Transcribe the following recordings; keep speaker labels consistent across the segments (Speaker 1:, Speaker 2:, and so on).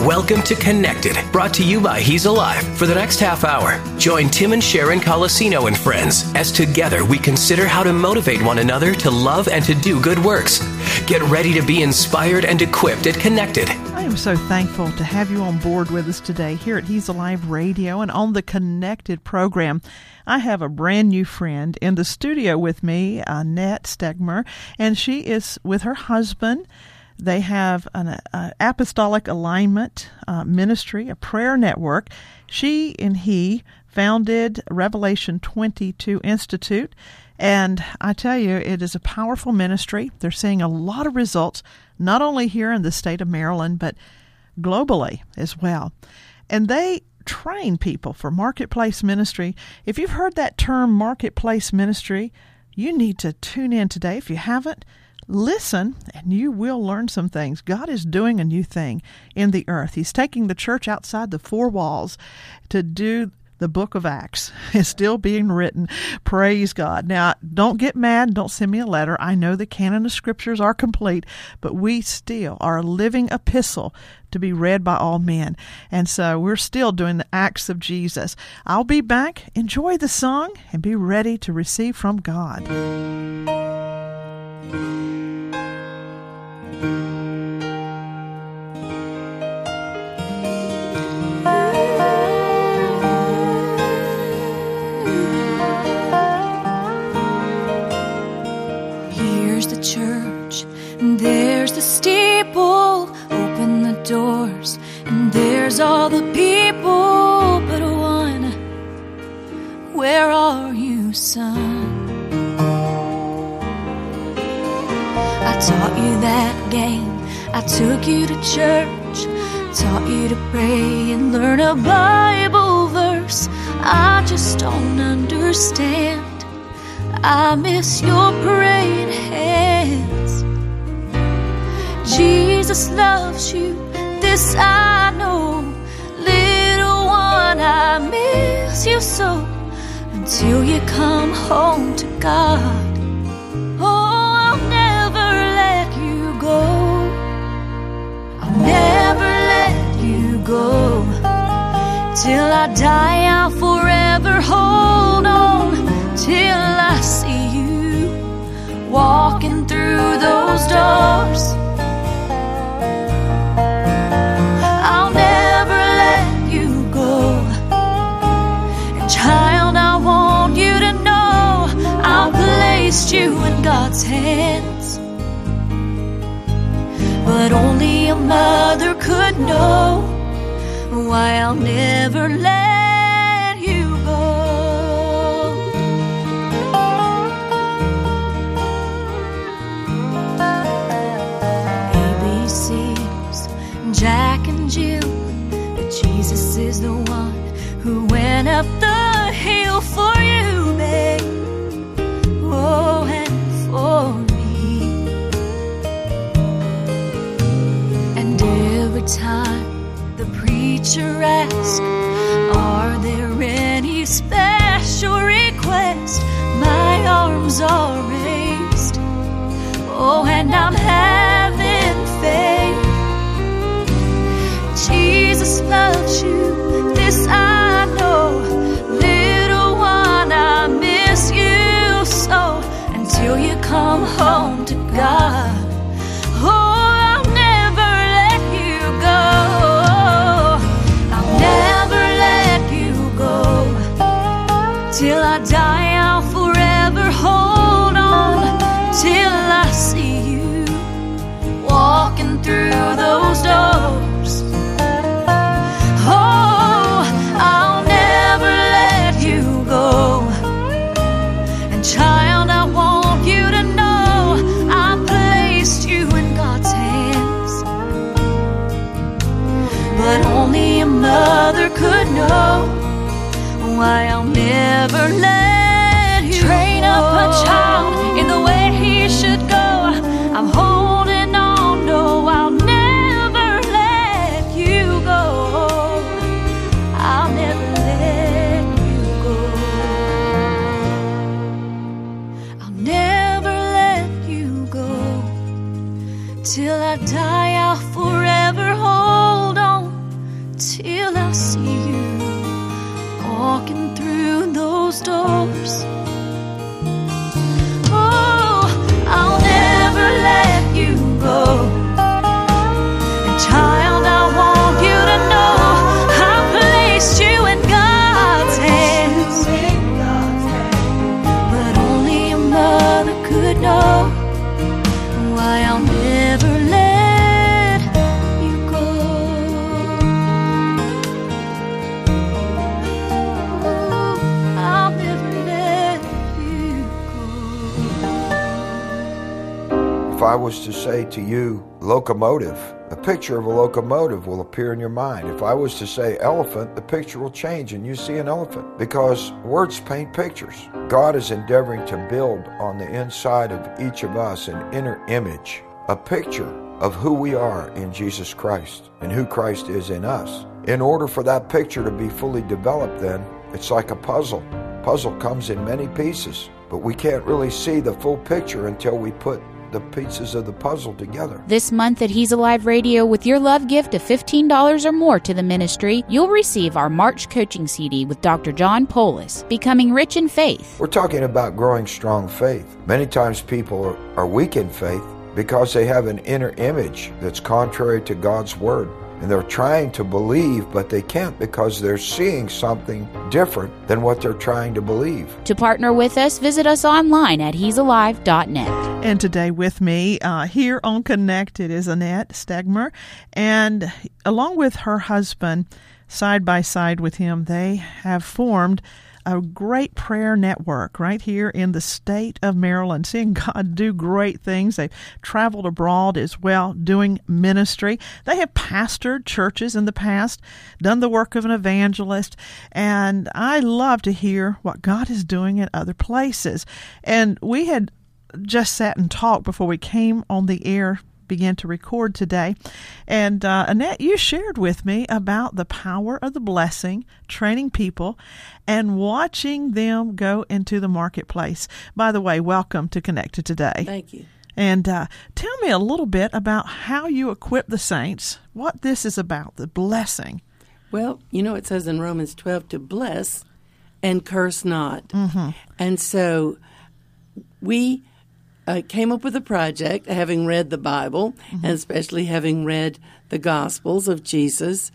Speaker 1: Welcome to Connected, brought to you by He's Alive. For the next half hour, join Tim and Sharon Colosino and friends as together we consider how to motivate one another to love and to do good works. Get ready to be inspired and equipped at Connected.
Speaker 2: I am so thankful to have you on board with us today here at He's Alive Radio and on the Connected program. I have a brand new friend in the studio with me, Annette Stegmer, and she is with her husband. They have an apostolic alignment ministry, a prayer network. She and he founded Revelation 22 Institute, and I tell you, it is a powerful ministry. They're seeing a lot of results, not only here in the state of Maryland, but globally as well. And they train people for marketplace ministry. If you've heard that term marketplace ministry, you need to tune in today. If you haven't, listen, and you will learn some things. God is doing a new thing in the earth. He's taking the church outside the four walls to do the book of Acts. It's still being written. Praise God. Now, don't get mad. Don't send me a letter. I know the canon of scriptures are complete, but we still are a living epistle to be read by all men. And so we're still doing the Acts of Jesus. I'll be back. Enjoy the song and be ready to receive from God.
Speaker 3: Church, and there's the steeple, open the doors, and there's all the people but one. Where are you, son? I taught you that game, I took you to church, taught you to pray and learn a Bible verse. I just don't understand. I miss your praying hands. Jesus loves you, this I know. Little one, I miss you so, until you come home to God. Oh, I'll never let you go. I'll never let you go. Till I die, I'll forever hold on. Till I see you walking through those doors. I'll never let you go. And child, I want you to know I placed you in God's hands. But only a mother could know why I'll never let you go. Jack and Jill, but Jesus is the one who went up the hill for you, babe. Oh, and for me. And every time the preacher asks, are there any special requests? My arms are raised. Oh, and I'm having faith. Jesus loves you, this I know. Little one, I miss you so, until you come home to God. Oh, I'll never let you go. I'll never let you go. Till I die, I'll forever hold on. Till I see you walking through those doors. Child, I want you to know I placed you in God's hands. But only a mother could know why I'll never let you train up a child in the way he should go. I'm holding on, no, I'll never let you go. I'll never let you go. I'll never let you go. Till I die, I'll forever hold on.
Speaker 4: I was to say to you, locomotive, a picture of a locomotive will appear in your mind. If I was to say elephant, the picture will change and you see an elephant, because words paint pictures. God is endeavoring to build on the inside of each of us an inner image, a picture of who we are in Jesus Christ and who Christ is in us. In order for that picture to be fully developed, then, it's like a puzzle. Puzzle comes in many pieces, but we can't really see the full picture until we put the pieces of the puzzle together.
Speaker 5: This month at He's Alive Radio, with your love gift of $15 or more to the ministry, you'll receive our March coaching CD with Dr. John Polis, Becoming Rich in Faith.
Speaker 4: We're talking about growing strong faith. Many times people are weak in faith because they have an inner image that's contrary to God's Word. And they're trying to believe, but they can't because they're seeing something different than what they're trying to believe.
Speaker 5: To partner with us, visit us online at he'salive.net.
Speaker 2: And today with me here on Connected is Annette Stegmer. And along with her husband, side by side with him, they have formed a great prayer network right here in the state of Maryland, seeing God do great things. They've traveled abroad as well, doing ministry. They have pastored churches in the past, done the work of an evangelist, and I love to hear what God is doing in other places. And we had just sat and talked before we came on the air, began to record today. And Annette, you shared with me about the power of the blessing, training people, and watching them go into the marketplace. By the way, welcome to Connected today.
Speaker 6: Thank you.
Speaker 2: And tell me a little bit about how you equip the saints, what this is about, the blessing.
Speaker 6: Well, you know, it says in Romans 12 to bless and curse not. Mm-hmm. And so we came up with a project, having read the Bible, mm-hmm. and especially having read the Gospels of Jesus,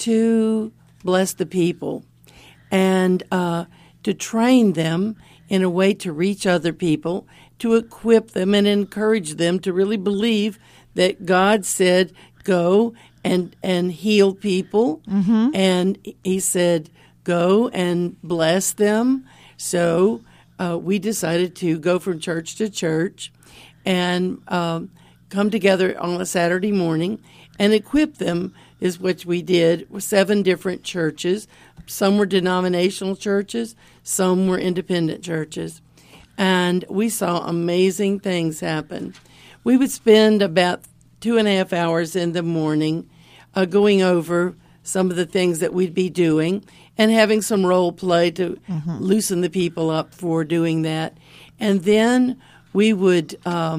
Speaker 6: to bless the people and to train them in a way to reach other people, to equip them and encourage them to really believe that God said, go and heal people. Mm-hmm. And he said, go and bless them. So we decided to go from church to church and come together on a Saturday morning and equip them, is what we did with 7 different churches. Some were denominational churches, some were independent churches. And we saw amazing things happen. We would spend about 2.5 hours in the morning going over some of the things that we'd be doing and having some role play to mm-hmm. loosen the people up for doing that. And then we would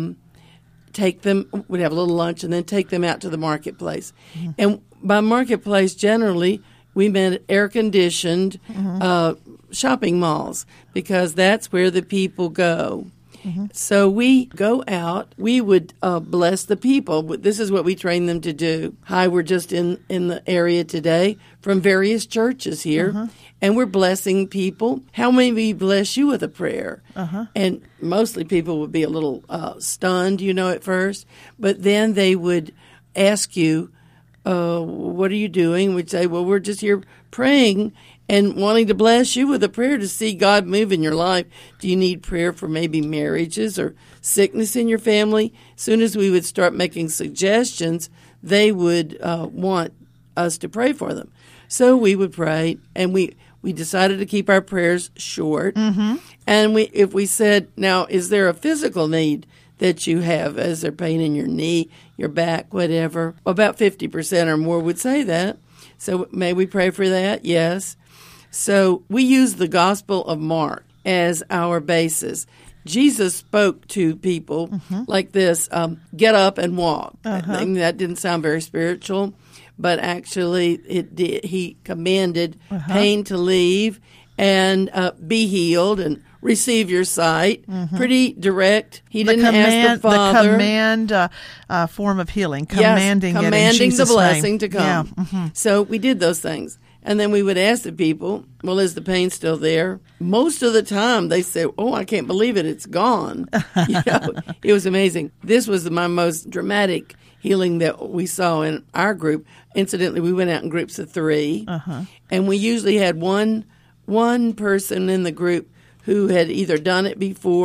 Speaker 6: take them, we'd have a little lunch and then take them out to the marketplace. Mm-hmm. And by marketplace, generally, we meant air-conditioned mm-hmm. Shopping malls, because that's where the people go. Mm-hmm. So we go out, we would bless the people. This is what we train them to do. Hi, we're just in the area today from various churches here, uh-huh. and we're blessing people. How many of you bless you with a prayer? Uh-huh. And mostly people would be a little stunned, at first, but then they would ask you, what are you doing? We'd say, well, we're just here praying and wanting to bless you with a prayer to see God move in your life. Do you need prayer for maybe marriages or sickness in your family? As soon as we would start making suggestions, they would want us to pray for them. So we would pray, and we decided to keep our prayers short. Mm-hmm. And if we said, now, is there a physical need that you have? Is there pain in your knee, your back, whatever? About 50% or more would say that. So may we pray for that? Yes. So we use the Gospel of Mark as our basis. Jesus spoke to people mm-hmm. like this, get up and walk. Uh-huh. That didn't sound very spiritual, but actually it did. He commanded uh-huh. pain to leave and be healed and receive your sight. Mm-hmm. Pretty direct. He didn't ask the Father.
Speaker 2: The command form of healing, commanding it in Jesus'
Speaker 6: the blessing
Speaker 2: name.
Speaker 6: To come.
Speaker 2: Yeah. Mm-hmm.
Speaker 6: So we did those things. And then we would ask the people, well, is the pain still there? Most of the time they say, oh, I can't believe it. It's gone. It was amazing. This was my most dramatic healing that we saw in our group. Incidentally, we went out in groups of 3. Uh-huh. And we usually had one person in the group who had either done it before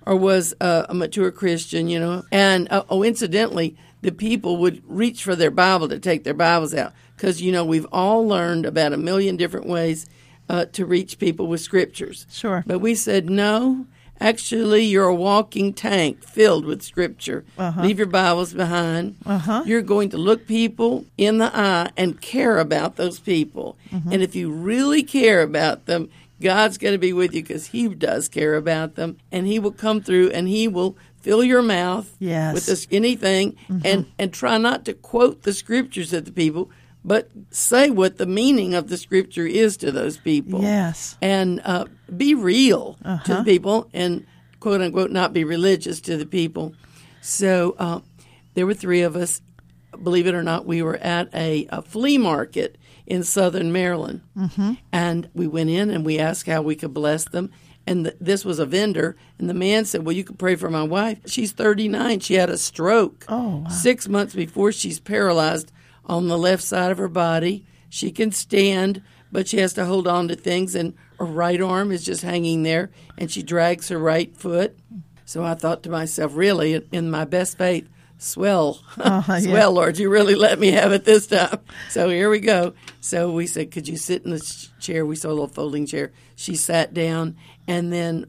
Speaker 6: or was a mature Christian, And, incidentally, the people would reach for their Bible to take their Bibles out because, we've all learned about 1 million different ways to reach people with scriptures.
Speaker 2: Sure.
Speaker 6: But we said, no, actually, you're a walking tank filled with scripture. Leave your Bibles behind. You're going to look people in the eye and care about those people. And if you really care about them, God's going to be with you because He does care about them. And He will come through and He will fill your mouth with anything. And try not to quote the scriptures at the people, but say what the meaning of the scripture is to those people.
Speaker 2: Yes.
Speaker 6: And be real to the people and, quote unquote, not be religious to the people. So there were 3 of us. Believe it or not, we were at a flea market in southern Maryland. And we went in and we asked how we could bless them. And this was a vendor. And the man said, well, you can pray for my wife. She's 39. She had a stroke.
Speaker 2: Oh, wow.
Speaker 6: 6 months before. She's paralyzed on the left side of her body. She can stand, but she has to hold on to things, and her right arm is just hanging there, and she drags her right foot. So I thought to myself, really, in my best faith, swell, Lord, you really let me have it this time. So here we go. So we said, could you sit in the chair? We saw a little folding chair. She sat down, and then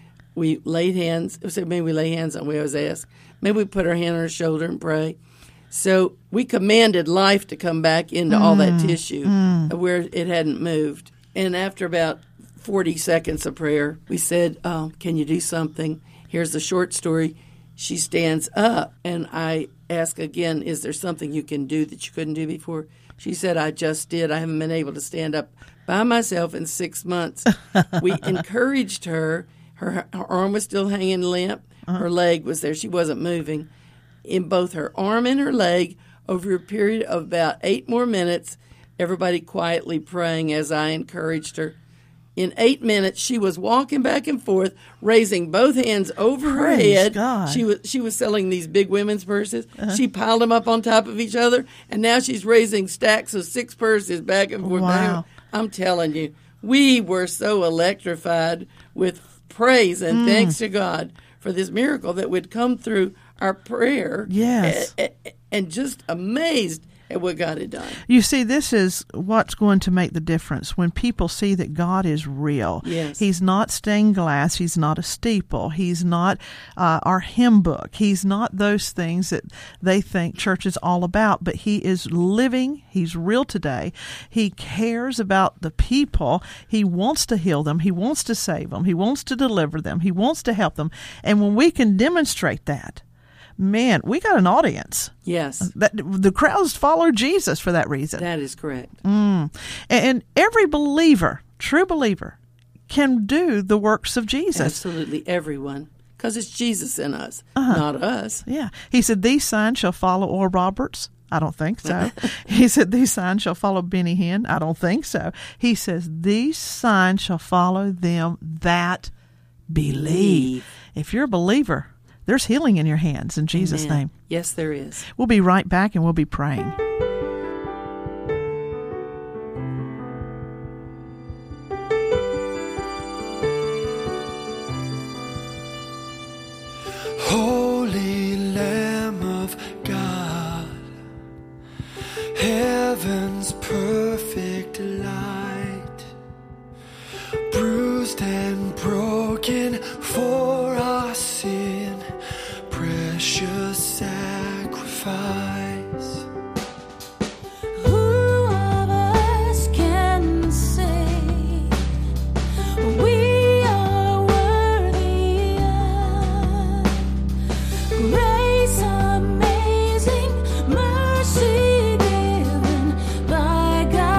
Speaker 6: we laid hands. So maybe we lay hands on, we always ask. Maybe we put our hand on her shoulder and pray. So we commanded life to come back into all that tissue where it hadn't moved. And after about 40 seconds of prayer, we said, can you do something? Here's the short story. She stands up, and I ask again, is there something you can do that you couldn't do before? She said, I just did. I haven't been able to stand up by myself in 6 months. We encouraged her. Her arm was still hanging limp. Her leg was there. She wasn't moving. In both her arm and her leg, over a period of about 8 more minutes, everybody quietly praying as I encouraged her. In 8 minutes, she was walking back and forth, raising both hands over her head.
Speaker 2: God.
Speaker 6: She was selling these big women's purses. She piled them up on top of each other, and now she's raising stacks of 6 purses back and forth.
Speaker 2: Wow.
Speaker 6: I'm telling you, we were so electrified with praise and thanks to God for this miracle that would come through our prayer.
Speaker 2: Yes.
Speaker 6: And just amazed at what God had done.
Speaker 2: You see, this is what's going to make the difference when people see that God is real.
Speaker 6: Yes.
Speaker 2: He's not stained glass. He's not a steeple. He's not our hymn book. He's not those things that they think church is all about, but He is living. He's real today. He cares about the people. He wants to heal them. He wants to save them. He wants to deliver them. He wants to help them. And when we can demonstrate that, man, we got an audience.
Speaker 6: Yes.
Speaker 2: The crowds follow Jesus for that reason.
Speaker 6: That is correct.
Speaker 2: And every believer, true believer, can do the works of Jesus.
Speaker 6: Absolutely, everyone. Because it's Jesus in us, not us.
Speaker 2: Yeah. He said, these signs shall follow Oral Roberts. I don't think so. He said, these signs shall follow Benny Hinn. I don't think so. He says, these signs shall follow them that believe. If you're a believer, there's healing in your hands in Jesus' name.
Speaker 6: Yes, there is.
Speaker 2: We'll be right back and we'll be praying.
Speaker 7: Holy Lamb of God, heaven's perfect light, bruised and broken for our sin, precious sacrifice.
Speaker 3: Who of us can say we are worthy of grace amazing, mercy given by God?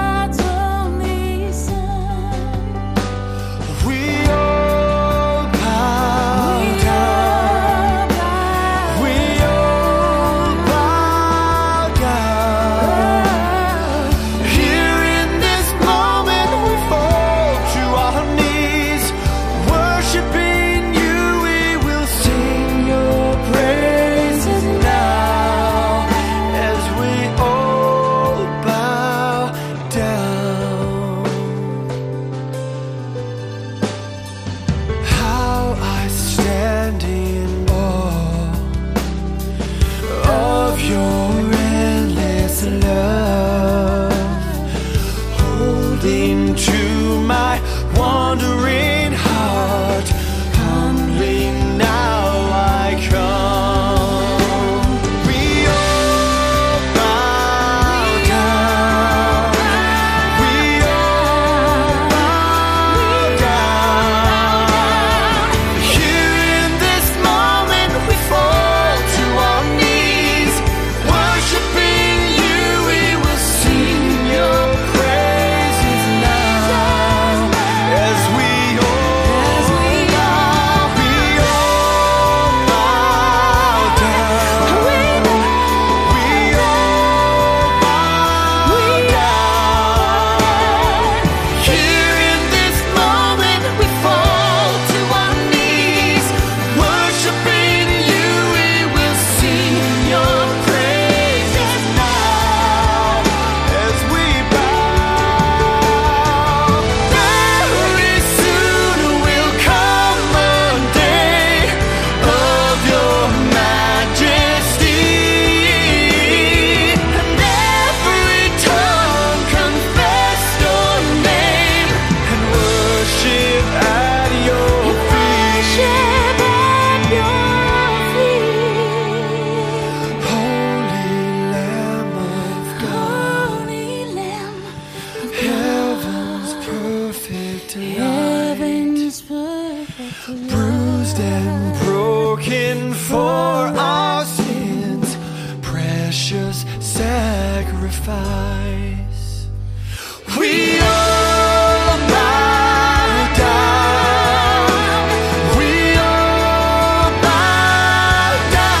Speaker 7: rise. We all bow down. We all bow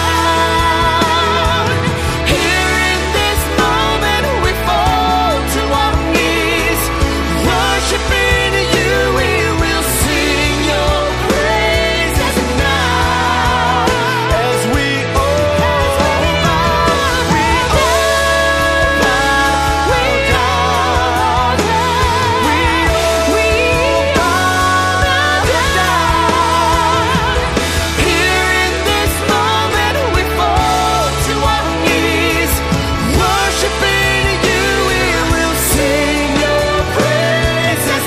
Speaker 7: down. Here in this moment we fall to our knees, worshiping you. We will sing your praises now. As we all bow, we all bow down. We all bow down. Here in this moment we fall to our knees, worshiping you. We will sing your praises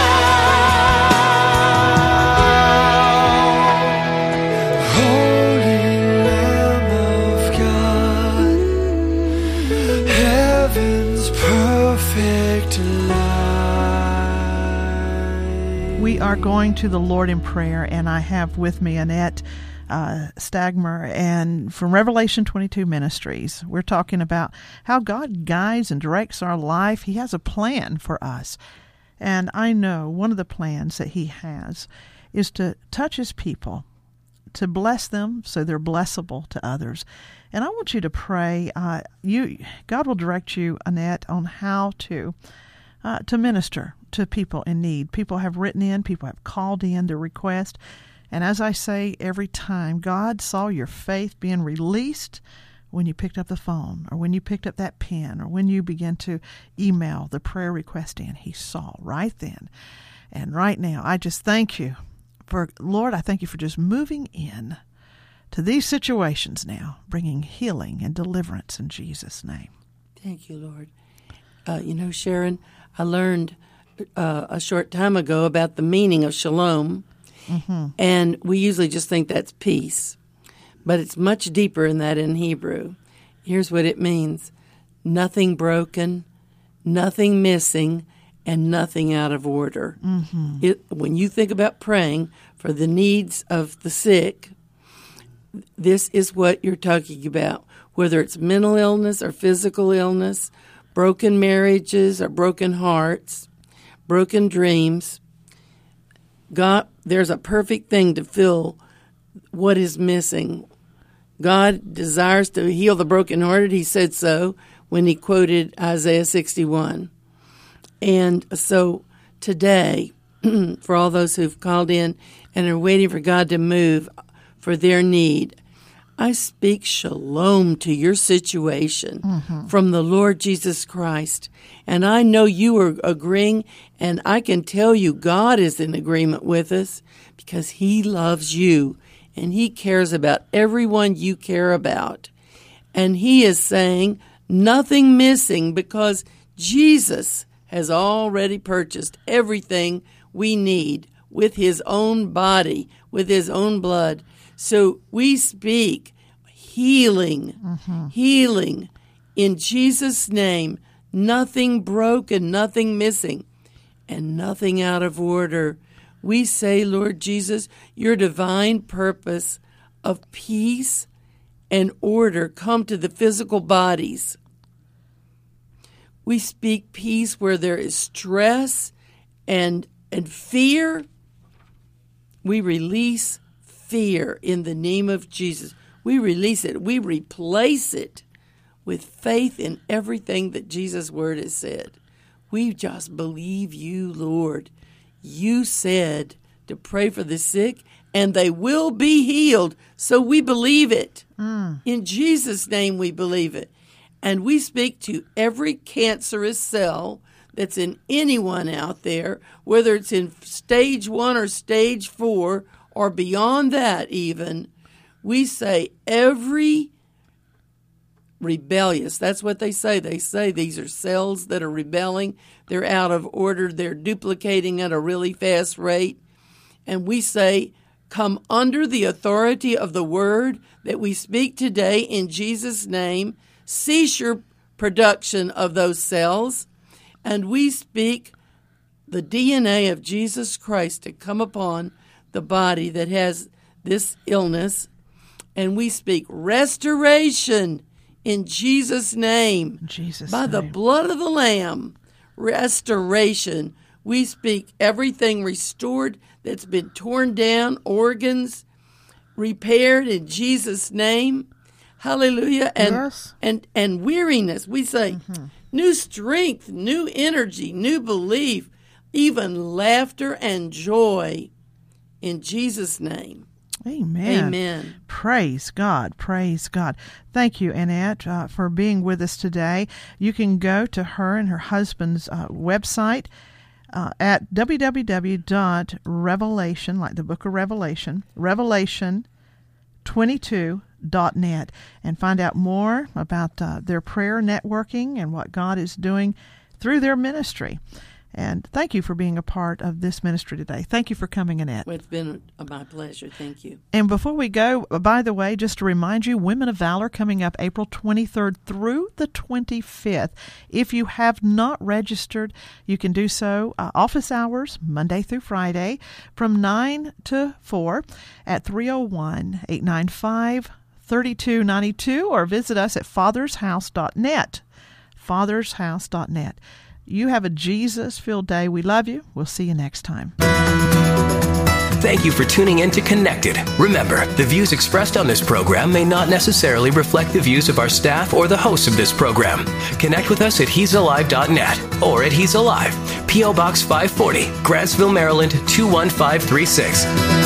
Speaker 7: now. Holy Lamb of God, heaven's perfect light.
Speaker 2: We are going to the Lord in prayer, and I have with me Annette Stagmer, and from Revelation 22 Ministries. We're talking about how God guides and directs our life. He has a plan for us. And I know one of the plans that He has is to touch His people, to bless them so they're blessable to others. And I want you to pray. God will direct you, Annette, on how to minister to people in need. People have written in, people have called in their request. And as I say every time, God saw your faith being released when you picked up the phone, or when you picked up that pen, or when you began to email the prayer request in. He saw right then. And right now, I just thank you for, Lord, I thank you for just moving in to these situations now, bringing healing and deliverance in Jesus' name.
Speaker 6: Thank you, Lord. Sharon, I learned a short time ago about the meaning of shalom, and we usually just think that's peace, but it's much deeper than that in Hebrew. Here's what it means: nothing broken, nothing missing, and nothing out of order. When you think about praying for the needs of the sick, this is what you're talking about, whether it's mental illness or physical illness, broken marriages or broken hearts, broken dreams. God, there's a perfect thing to fill what is missing. God desires to heal the brokenhearted. He said so when he quoted Isaiah 61. And so today, for all those who've called in and are waiting for God to move for their need, I speak shalom to your situation from the Lord Jesus Christ. And I know you are agreeing, and I can tell you God is in agreement with us because He loves you and He cares about everyone you care about. And He is saying nothing missing because Jesus has already purchased everything we need with His own body, with His own blood. So we speak healing, healing in Jesus' name, nothing broken, nothing missing, and nothing out of order. We say, Lord Jesus, your divine purpose of peace and order come to the physical bodies. We speak peace where there is stress and fear. We release fear in the name of Jesus. We release it. We replace it with faith in everything that Jesus' word has said. We just believe you, Lord. You said to pray for the sick, and they will be healed. So we believe it. In Jesus' name we believe it. And we speak to every cancerous cell that's in anyone out there, whether it's in stage 1 or stage 4 or beyond that even. We say every rebellious, that's what they say. They say these are cells that are rebelling. They're out of order. They're duplicating at a really fast rate. And we say, come under the authority of the word that we speak today in Jesus' name. Cease your production of those cells. And we speak the DNA of Jesus Christ to come upon the body that has this illness. And we speak restoration In Jesus' name.
Speaker 2: In Jesus'
Speaker 6: By the
Speaker 2: name.
Speaker 6: blood of the Lamb, restoration. We speak everything restored that's been torn down, organs repaired in Jesus' name. Hallelujah. And
Speaker 2: Yes.
Speaker 6: and weariness. We say new strength, new energy, new belief, even laughter and joy in Jesus' name.
Speaker 2: Amen.
Speaker 6: Amen.
Speaker 2: Praise God. Praise God. Thank you, Annette, for being with us today. You can go to her and her husband's website at www.revelation, like the book of Revelation, revelation22.net, and find out more about their prayer networking and what God is doing through their ministry. And thank you for being a part of this ministry today. Thank you for coming, Annette.
Speaker 6: Well, it's been my pleasure. Thank you.
Speaker 2: And before we go, by the way, just to remind you, Women of Valor coming up April 23rd through the 25th. If you have not registered, you can do so office hours, Monday through Friday, from 9 to 4 at 301-895-3292, or visit us at fathershouse.net. fathershouse.net. You have a Jesus-filled day. We love you. We'll see you next time.
Speaker 1: Thank you for tuning in to Connected. Remember, the views expressed on this program may not necessarily reflect the views of our staff or the hosts of this program. Connect with us at he'salive.net or at He's Alive, P.O. Box 540, Grantsville, Maryland 21536.